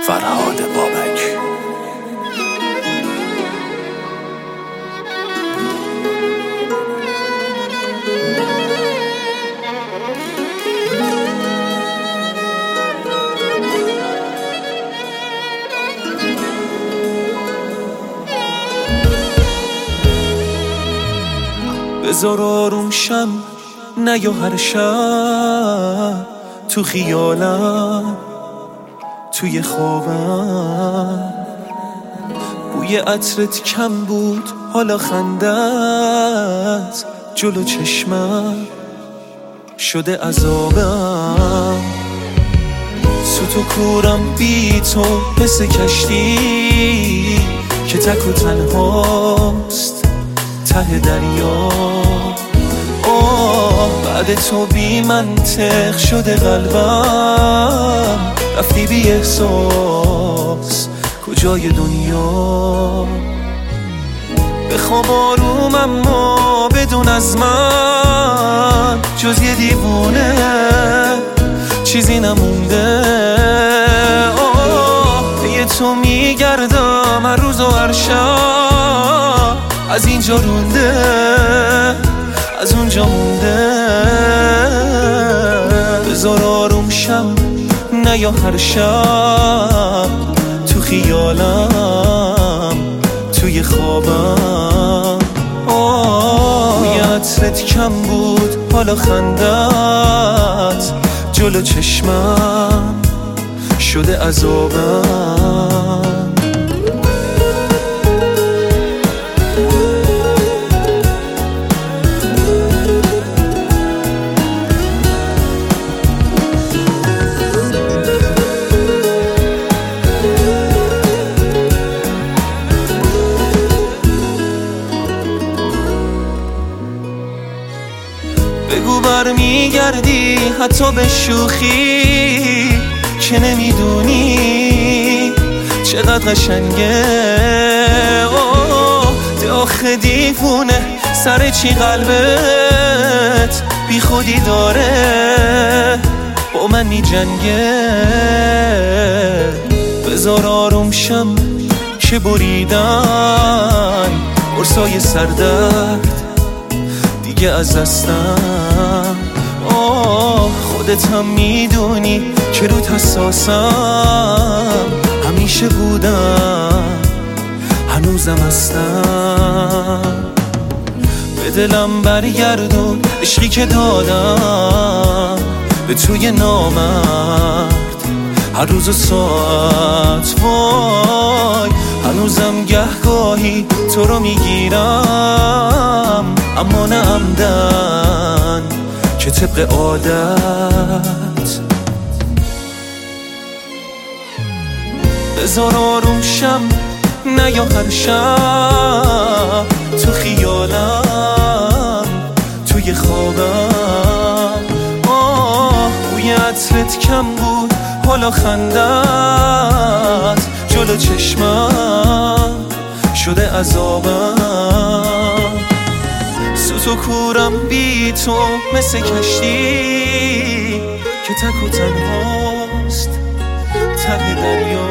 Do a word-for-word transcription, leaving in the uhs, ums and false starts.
فرهاد بابک. بذار آروم شم نیا هر شب تو خیالم توی خوابم، بوی عطرت کم بود حالا خندت جلو چشمم شده عذابم. سوت و کورم بی تو مثل کشتی که تک و تنهاست ته دریا. آه بعد تو بی منطق شده قلبم، رفتی بی احساس کجای دنیا. بخواب آروم اما بدون از من جز یه دیوونه چیزی نمونده. آه یه تو میگردم هر روز و هر شب، از اینجا رونده از اونجا مونده. بذار آروم شم نیا هر شب تو خیالم توی خوابم. آه بوی عطرت کم بود حالا خندت جلو چشمم شده عذابم. بگو برمیگردی حتی به شوخی که نمیدونی چقدر قشنگه. اوه آخه دیوونه سر چی قلبت بی خودی داره با من میجنگه. بذار آروم شم که بریدن قرصای سردرد دیگه از دستم. آه خودت هم میدونی که روت حساسم، همیشه بودم هنوزم هستم. به دلم برگردون عشقی که دادم به توی نامرد هر روز و ساعت. وای هنوزم گهگاهی تو رو میگیرم اما نه عمدن که طبق عادت. بذار آروم شم نیا هر شب تو خیالم توی خوابم. آه بوی عطرت کم بود حالا خندت جلو چشمم شده عذابم. سوت و کورم بی تو مثل کشتی که تک و تنهاست ته دریا.